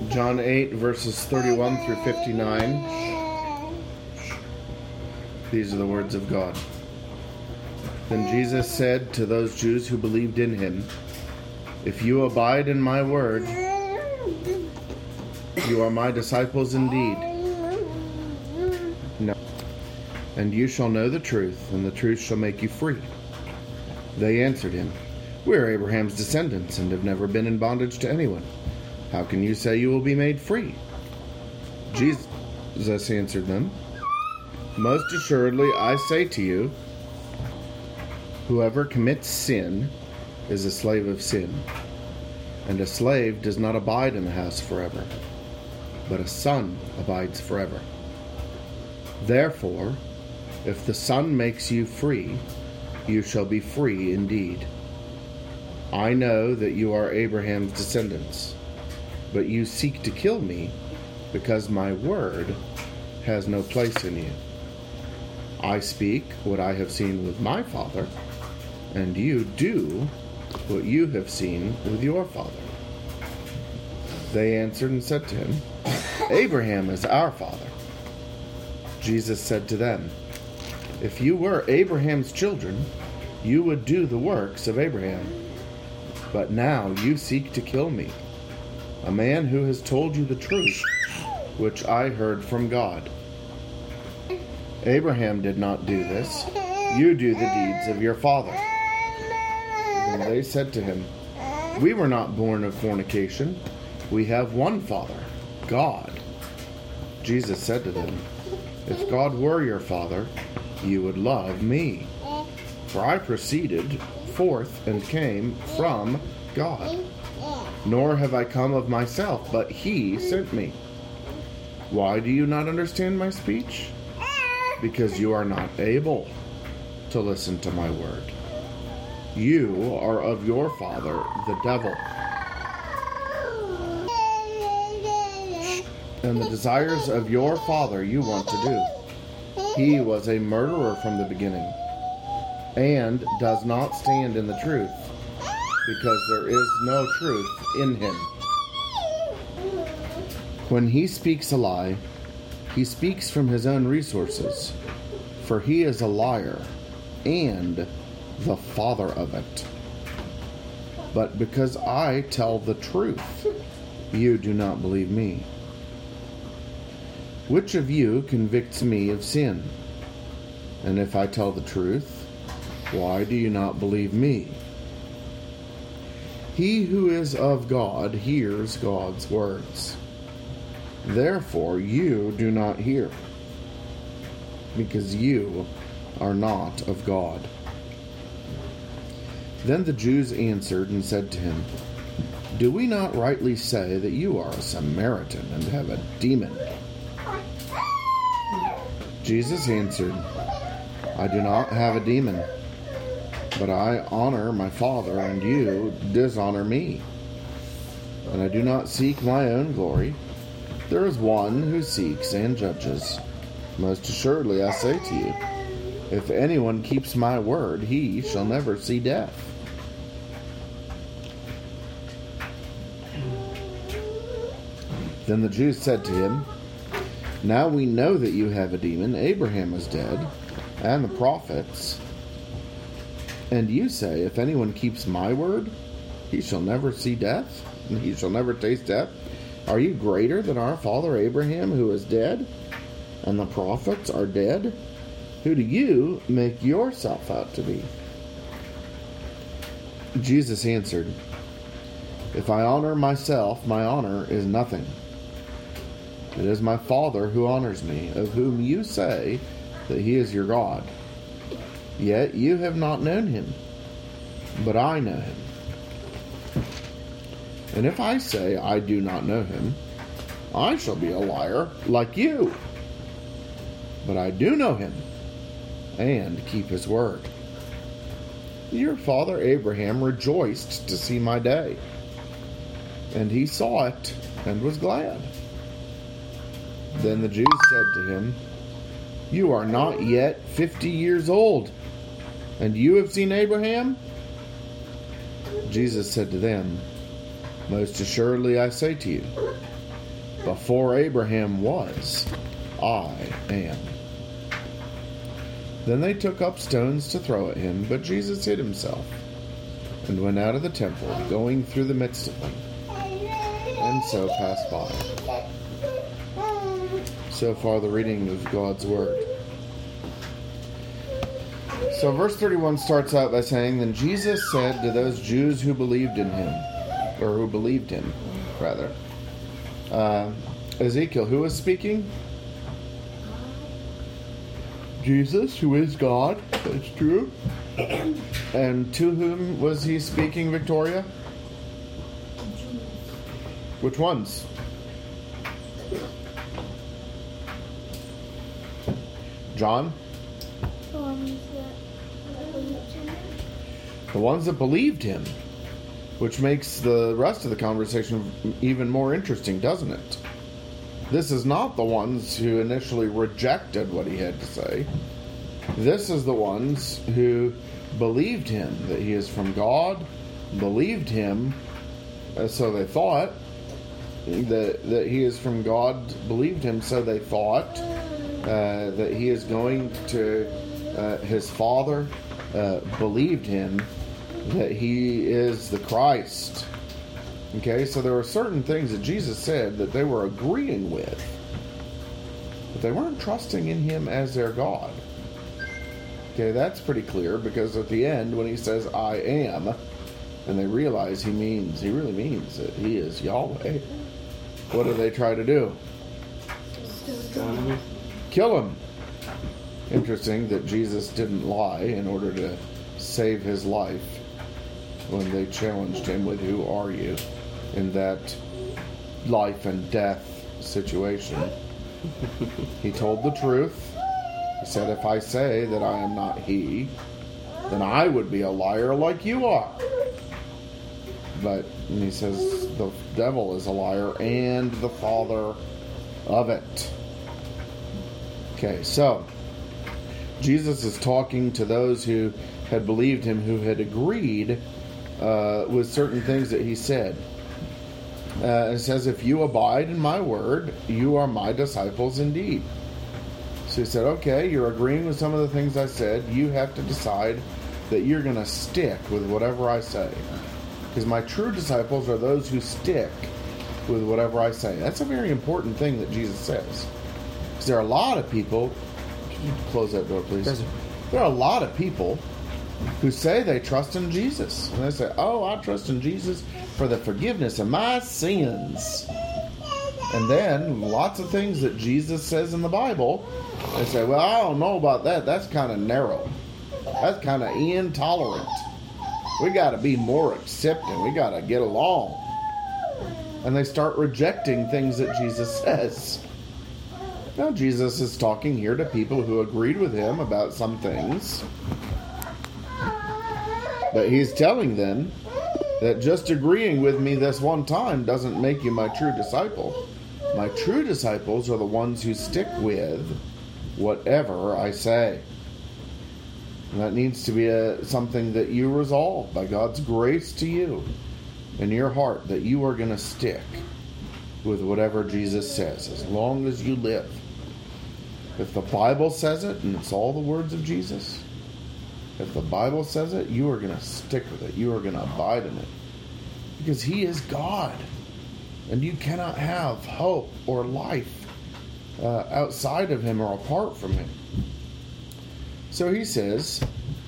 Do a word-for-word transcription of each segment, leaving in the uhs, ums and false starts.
John eight, verses thirty-one through fifty-nine. These are the words of God. Then Jesus said to those Jews who believed in him, "If you abide in my word, you are my disciples indeed. No. And you shall know the truth, and the truth shall make you free." They answered him, "We are Abraham's descendants and have never been in bondage to anyone. How can you say you will be made free?" Jesus answered them, "Most assuredly I say to you, whoever commits sin is a slave of sin. And a slave does not abide in the house forever, but a son abides forever. Therefore, if the Son makes you free, you shall be free indeed. I know that you are Abraham's descendants, but you seek to kill me because my word has no place in you. I speak what I have seen with my father, and you do what you have seen with your father." They answered and said to him, "Abraham is our father." Jesus said to them, "If you were Abraham's children, you would do the works of Abraham. But now you seek to kill me, a man who has told you the truth, which I heard from God. Abraham did not do this. You do the deeds of your father." Then they said to him, "We were not born of fornication. We have one Father, God." Jesus said to them, "If God were your Father, you would love me. For I proceeded forth and came from God. Nor have I come of myself, but he sent me. Why do you not understand my speech? Because you are not able to listen to my word. You are of your father, the devil, and the desires of your father you want to do. He was a murderer from the beginning, and does not stand in the truth, because there is no truth in him. When he speaks a lie, he speaks from his own resources, for he is a liar and the father of it. But because I tell the truth, you do not believe me. Which of you convicts me of sin? And if I tell the truth, why do you not believe me? He who is of God hears God's words. Therefore you do not hear, because you are not of God." Then the Jews answered and said to him, "Do we not rightly say that you are a Samaritan and have a demon?" Jesus answered, "I do not have a demon, but I honor my Father, and you dishonor me. And I do not seek my own glory. There is one who seeks and judges. Most assuredly I say to you, if anyone keeps my word, he shall never see death." Then the Jews said to him, "Now we know that you have a demon. Abraham is dead, and the prophets. And you say, if anyone keeps my word, he shall never see death, and he shall never taste death. Are you greater than our father Abraham, who is dead, and the prophets are dead? Who do you make yourself out to be?" Jesus answered, "If I honor myself, my honor is nothing. It is my Father who honors me, of whom you say that he is your God. Yet you have not known him, but I know him. And if I say I do not know him, I shall be a liar like you. But I do know him, and keep his word. Your father Abraham rejoiced to see my day, and he saw it and was glad." Then the Jews said to him, "You are not yet fifty years old, and you have seen Abraham?" Jesus said to them, "Most assuredly I say to you, Before Abraham was, I am. Then they took up stones to throw at him, but Jesus hid himself and went out of the temple, going through the midst of them, and so passed by. So far, the reading of God's Word. So verse thirty-one starts out by saying, Then Jesus said to those Jews who believed in him, or who believed him, rather. Uh, Ezekiel, who is speaking? Jesus, who is God, that's true. And to whom was he speaking, Victoria? Which ones? John? The ones that believed him. The ones that believed him. Which makes the rest of the conversation even more interesting, doesn't it? This is not the ones who initially rejected what he had to say. This is the ones who believed him, that he is from God, believed him, uh, so they thought, that, that he is from God, believed him, so they thought, uh, that he is going to uh, his Father, uh, believed him, that he is the Christ. Okay, so there were certain things that Jesus said that they were agreeing with, but they weren't trusting in him as their God. Okay, that's pretty clear, because at the end, when he says, I am, and they realize he means, he really means that he is Yahweh, what do they try to do? Kill him. Interesting that Jesus didn't lie in order to save his life when they challenged him with, who are you? In that life and death situation. He told the truth. He said, if I say that I am not he, then I would be a liar like you are. But and he says the devil is a liar and the father of it. Okay, so Jesus is talking to those who had believed him, who had agreed uh, with certain things that he said. Uh, it says, if you abide in my word, you are my disciples indeed. So he said, okay, you're agreeing with some of the things I said. You have to decide that you're going to stick with whatever I say. Because my true disciples are those who stick with whatever I say. That's a very important thing that Jesus says. Because there are a lot of people... Could you close that door, please? Yes, sir. There are a lot of people who say they trust in Jesus. And they say, oh, I trust in Jesus for the forgiveness of my sins. And then lots of things that Jesus says in the Bible, they say, well, I don't know about that. That's kind of narrow. That's kind of intolerant. We got to be more accepting. We got to get along. And they start rejecting things that Jesus says. Now, Jesus is talking here to people who agreed with him about some things. But he's telling them that just agreeing with me this one time doesn't make you my true disciple. My true disciples are the ones who stick with whatever I say. And that needs to be a, something that you resolve by God's grace to you in your heart, that you are going to stick with whatever Jesus says as long as you live. If the Bible says it, and it's all the words of Jesus, if the Bible says it, you are going to stick with it. You are going to abide in it. Because he is God. And you cannot have hope or life uh, outside of him or apart from him. So he says,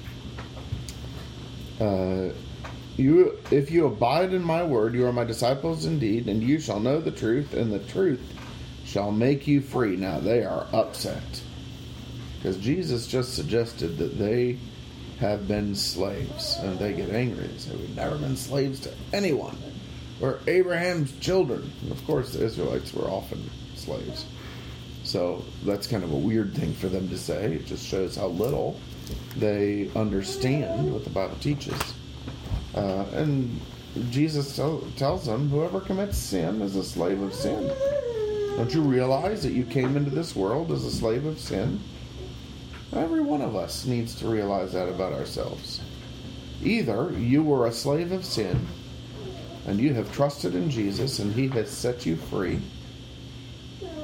uh, "You, if you abide in my word, you are my disciples indeed, and you shall know the truth, and the truth shall make you free." Now they are upset. Because Jesus just suggested that they have been slaves. And they get angry and say, we've never been slaves to anyone. We're Abraham's children. And of course, the Israelites were often slaves. So that's kind of a weird thing for them to say. It just shows how little they understand what the Bible teaches. Uh, and Jesus tell, tells them, whoever commits sin is a slave of sin. Don't you realize that you came into this world as a slave of sin? Every one of us needs to realize that about ourselves. Either you were a slave of sin, and you have trusted in Jesus, and he has set you free,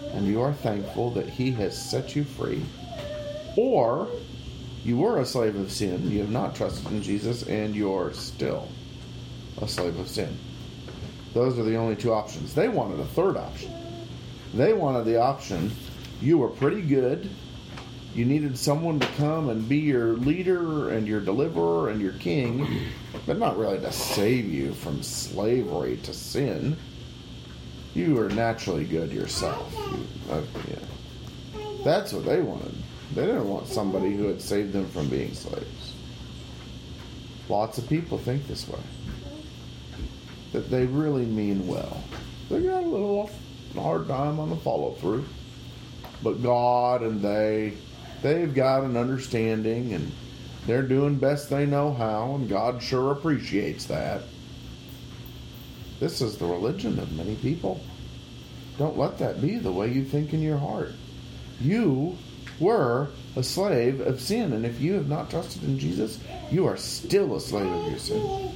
and you are thankful that he has set you free, or you were a slave of sin, you have not trusted in Jesus, and you're still a slave of sin. Those are the only two options. They wanted a third option. They wanted the option, you were pretty good, you needed someone to come and be your leader and your deliverer and your king, but not really to save you from slavery to sin. You were naturally good yourself. You, uh, yeah. That's what they wanted. They didn't want somebody who had saved them from being slaves. Lots of people think this way. That they really mean well. They got a little hard time on the follow-through. But God and they, they've got an understanding, and they're doing best they know how, and God sure appreciates that. This is the religion of many people. Don't let that be the way you think in your heart. You were a slave of sin, and if you have not trusted in Jesus, you are still a slave of your sin.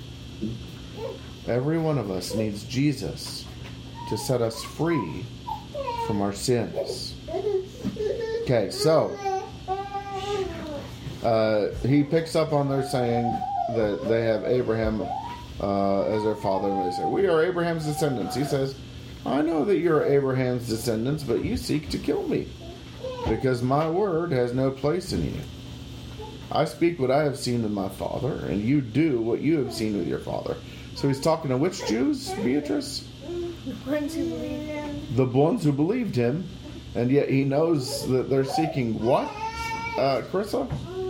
Every one of us needs Jesus to set us free from our sins. Okay, so uh, he picks up on their saying that they have Abraham uh, as their father, and they say, we are Abraham's descendants. He says, I know that you're Abraham's descendants, but you seek to kill me, because my word has no place in you. I speak what I have seen with my father, and you do what you have seen with your father. So he's talking to which Jews, Beatrice? The ones who believed him. The ones who believed him, and yet he knows that they're seeking what, uh, Carissa?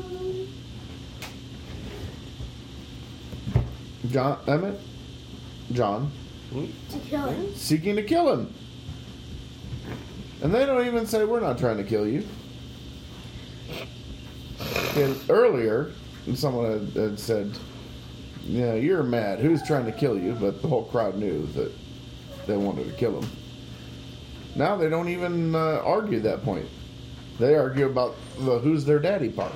John, Emmett? John? To kill him. Seeking to kill him. And they don't even say, we're not trying to kill you. And earlier, someone had, had said, yeah, you're mad. Who's trying to kill you? But the whole crowd knew that they wanted to kill him. Now they don't even uh, argue that point. They argue about the who's their daddy part.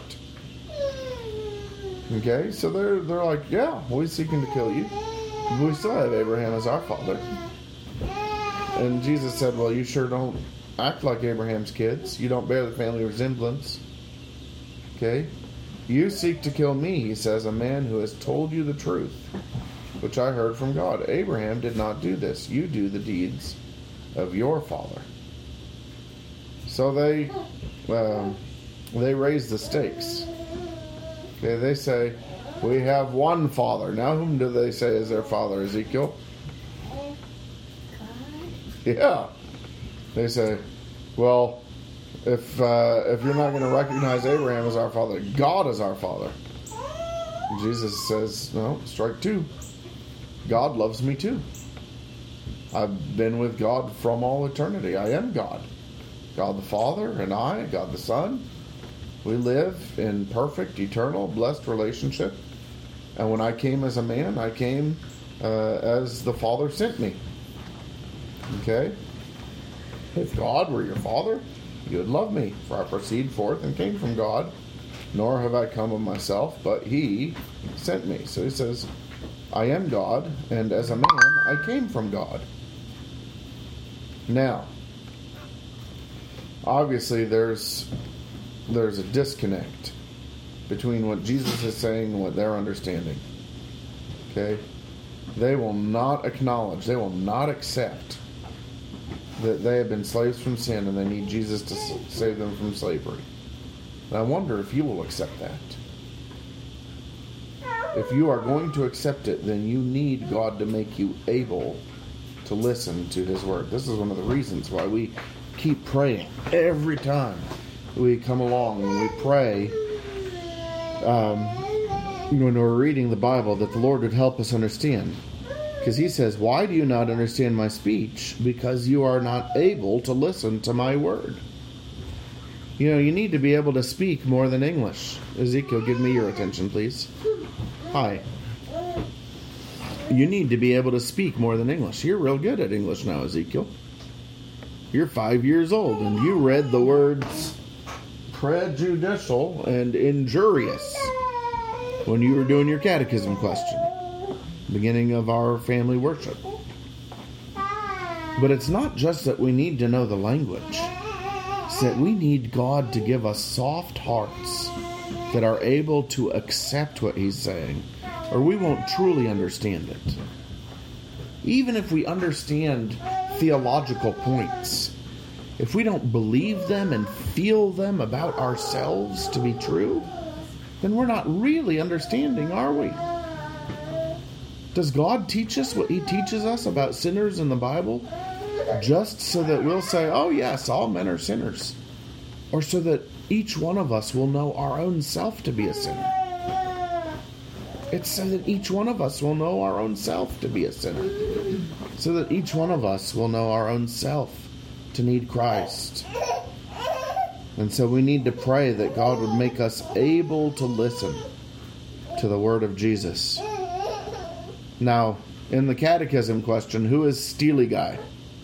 Okay, so they're they're like, yeah, we're seeking to kill you. We still have Abraham as our father. And Jesus said, well, you sure don't act like Abraham's kids. You don't bear the family resemblance. Okay? You seek to kill me, he says, a man who has told you the truth, which I heard from God. Abraham did not do this. You do the deeds of your father. So they uh, they raise the stakes. Okay, they say, we have one father. Now whom do they say is their father? Ezekiel? Yeah. They say, well, if uh, if you're not going to recognize Abraham as our father, God is our father. And Jesus says, no, strike two. God loves me too. I've been with God from all eternity. I am God. God the Father and I, God the Son. We live in perfect, eternal, blessed relationship. And when I came as a man, I came uh, as the Father sent me. Okay? If God were your Father, you would love me, for I proceed forth and came from God, nor have I come of myself, but he sent me. So he says, I am God, and as a man, I came from God. Now, obviously there's there's a disconnect between what Jesus is saying and what they're understanding. Okay? They will not acknowledge, they will not accept that they have been slaves from sin and they need Jesus to save them from slavery. And I wonder if you will accept that. If you are going to accept it, then you need God to make you able to listen to his word. This is one of the reasons why we keep praying every time we come along and we pray um, when we're reading the Bible, that the Lord would help us understand. Because he says, why do you not understand my speech? Because you are not able to listen to my word. You know, you need to be able to speak more than English. Ezekiel, give me your attention, please. Hi. You need to be able to speak more than English. You're real good at English now, Ezekiel. You're five years old, and you read the words prejudicial and injurious when you were doing your catechism question, beginning of our family worship. But it's not just that we need to know the language. It's that we need God to give us soft hearts that are able to accept what he's saying, or we won't truly understand it. Even if we understand theological points, if we don't believe them and feel them about ourselves to be true, then we're not really understanding, are we? Does God teach us what he teaches us about sinners in the Bible just so that we'll say, oh yes, all men are sinners? Or so that each one of us will know our own self to be a sinner? It's so that each one of us will know our own self to be a sinner. So that each one of us will know our own self to need Christ. And so we need to pray that God would make us able to listen to the word of Jesus. Now, in the catechism question, who is Steely Guy?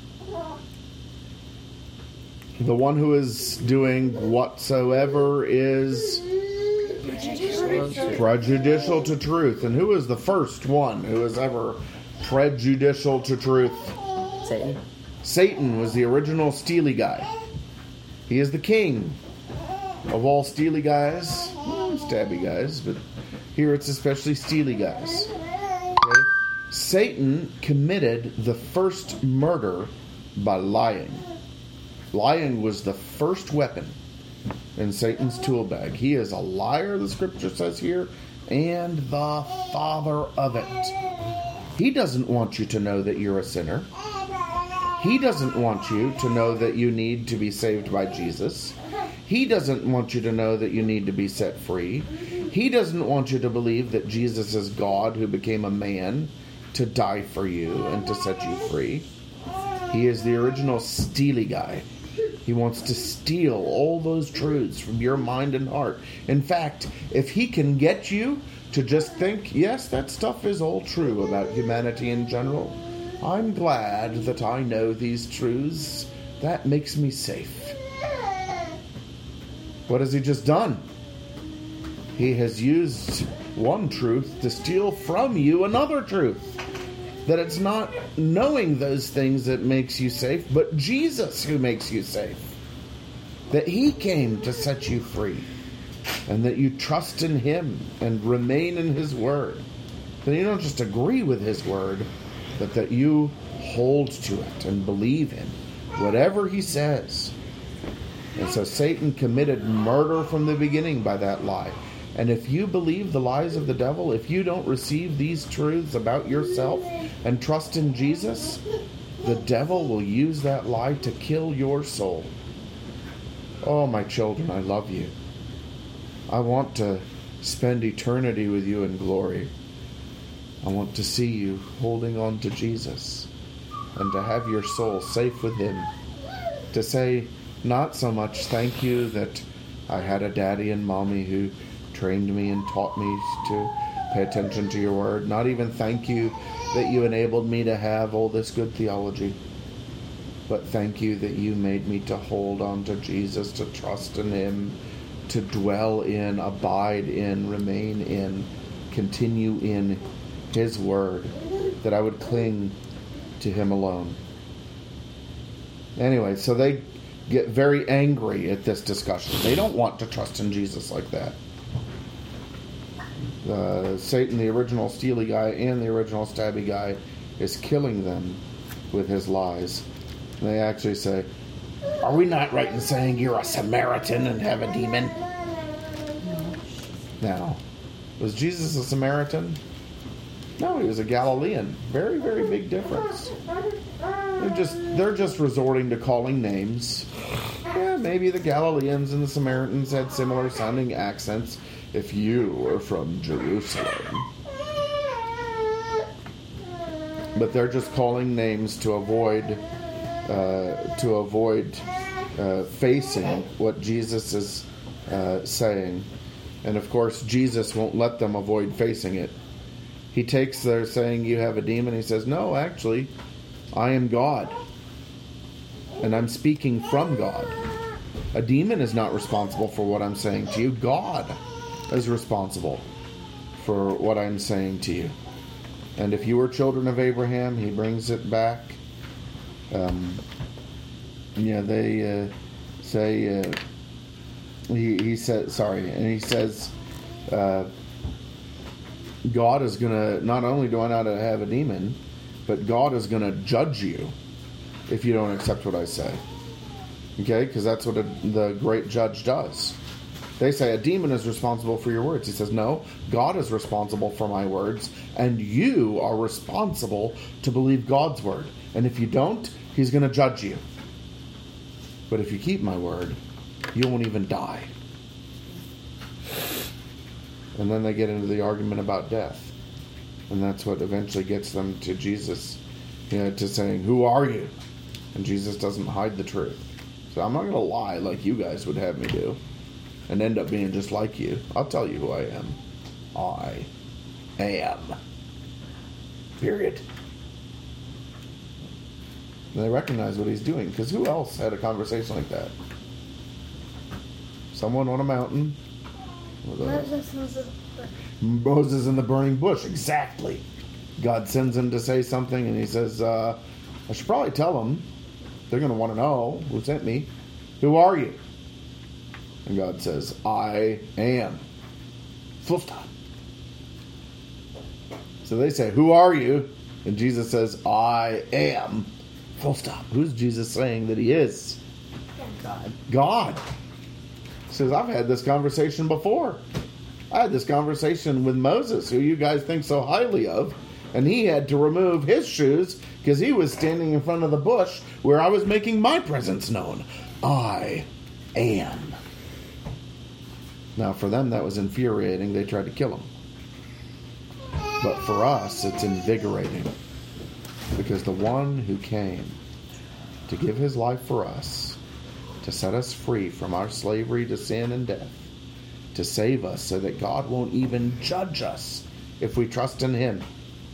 The one who is doing whatsoever is prejudicial to truth. And who is the first one who is ever prejudicial to truth? Satan. Satan was the original Steely Guy. He is the king of all Steely Guys. Well, stabby guys, but here it's especially Steely Guys. Okay? Satan committed the first murder by lying. Lying was the first weapon in Satan's tool bag. He is a liar, the scripture says here, and the father of it. He doesn't want you to know that you're a sinner. He doesn't want you to know that you need to be saved by Jesus. He doesn't want you to know that you need to be set free. He doesn't want you to believe that Jesus is God who became a man to die for you and to set you free. He is the original Steely Guy. He wants to steal all those truths from your mind and heart. In fact, if he can get you to just think, yes, that stuff is all true about humanity in general, I'm glad that I know these truths. That makes me safe. What has he just done? He has used one truth to steal from you another truth. That it's not knowing those things that makes you safe, but Jesus who makes you safe. That he came to set you free. And that you trust in him and remain in his word. That you don't just agree with his word, but that you hold to it and believe him, whatever he says. And so Satan committed murder from the beginning by that lie. And if you believe the lies of the devil, if you don't receive these truths about yourself and trust in Jesus, the devil will use that lie to kill your soul. Oh, my children, I love you. I want to spend eternity with you in glory. I want to see you holding on to Jesus and to have your soul safe with him. To say not so much thank you that I had a daddy and mommy who trained me and taught me to pay attention to your word. Not even thank you that you enabled me to have all this good theology. But thank you that you made me to hold on to Jesus, to trust in him, to dwell in, abide in, remain in, continue in his word, that I would cling to him alone. Anyway, so they get very angry at this discussion. They don't want to trust in Jesus like that. Uh, Satan, the original Steely Guy and the original Stabby Guy, is killing them with his lies. And they actually say, are we not right in saying you're a Samaritan and have a demon? Now, was Jesus a Samaritan? No, he was a Galilean. Very, very big difference. They're just they're just resorting to calling names. Yeah, maybe the Galileans and the Samaritans had similar sounding accents if you were from Jerusalem. But they're just calling names to avoid uh, to avoid uh, facing what Jesus is uh, saying. And of course, Jesus won't let them avoid facing it. He takes their saying, you have a demon. He says, no, actually, I am God. And I'm speaking from God. A demon is not responsible for what I'm saying to you. God is responsible for what I'm saying to you. And if you were children of Abraham, he brings it back. Um, yeah, they uh, say, uh, he, he said, sorry, and he says, uh, God is going to, not only do I not have a demon, but God is going to judge you if you don't accept what I say. Okay? Because that's what a, the great judge does. They say a demon is responsible for your words. He says, no, God is responsible for my words, and you are responsible to believe God's word. And if you don't, he's going to judge you. But if you keep my word, you won't even die. And then they get into the argument about death. And that's what eventually gets them to Jesus, you know, to saying, who are you? And Jesus doesn't hide the truth. So I'm not going to lie like you guys would have me do and end up being just like you. I'll tell you who I am. I am. Period. And they recognize what he's doing, because who else had a conversation like that? Someone on a mountain. With a, Moses in the bush. Moses in the burning bush. Exactly. God sends him to say something, and he says, uh, I should probably tell them. They're going to want to know who sent me. Who are you? And God says, I am. Full stop. So they say, who are you? And Jesus says, I am. Full stop. Who's Jesus saying that he is? God. God. He says, I've had this conversation before. I had this conversation with Moses, who you guys think so highly of, and he had to remove his shoes because he was standing in front of the bush where I was making my presence known. I am. Now, for them, that was infuriating. They tried to kill him. But for us, it's invigorating. Because the one who came to give his life for us, to set us free from our slavery to sin and death, to save us so that God won't even judge us if we trust in him,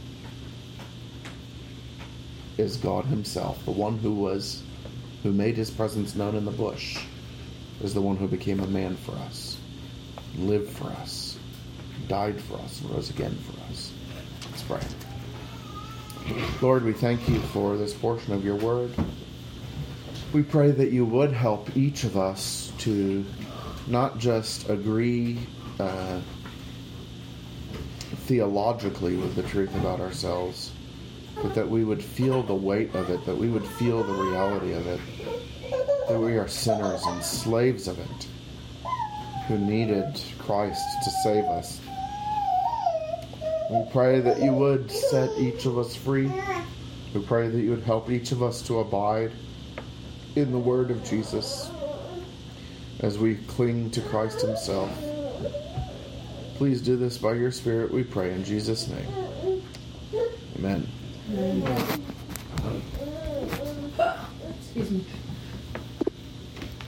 is God himself. The one who was, who made his presence known in the bush, is the one who became a man for us, lived for us, died for us, and rose again for us. Let's pray. Lord, we thank you for this portion of your word. We pray that you would help each of us to not just agree uh, theologically with the truth about ourselves, but that we would feel the weight of it, that we would feel the reality of it, that we are sinners and slaves of it, who needed Christ to save us. We pray that you would set each of us free. We pray that you would help each of us to abide in the word of Jesus as we cling to Christ himself. Please do this by your Spirit, we pray in Jesus' name. Amen. Amen. Excuse me.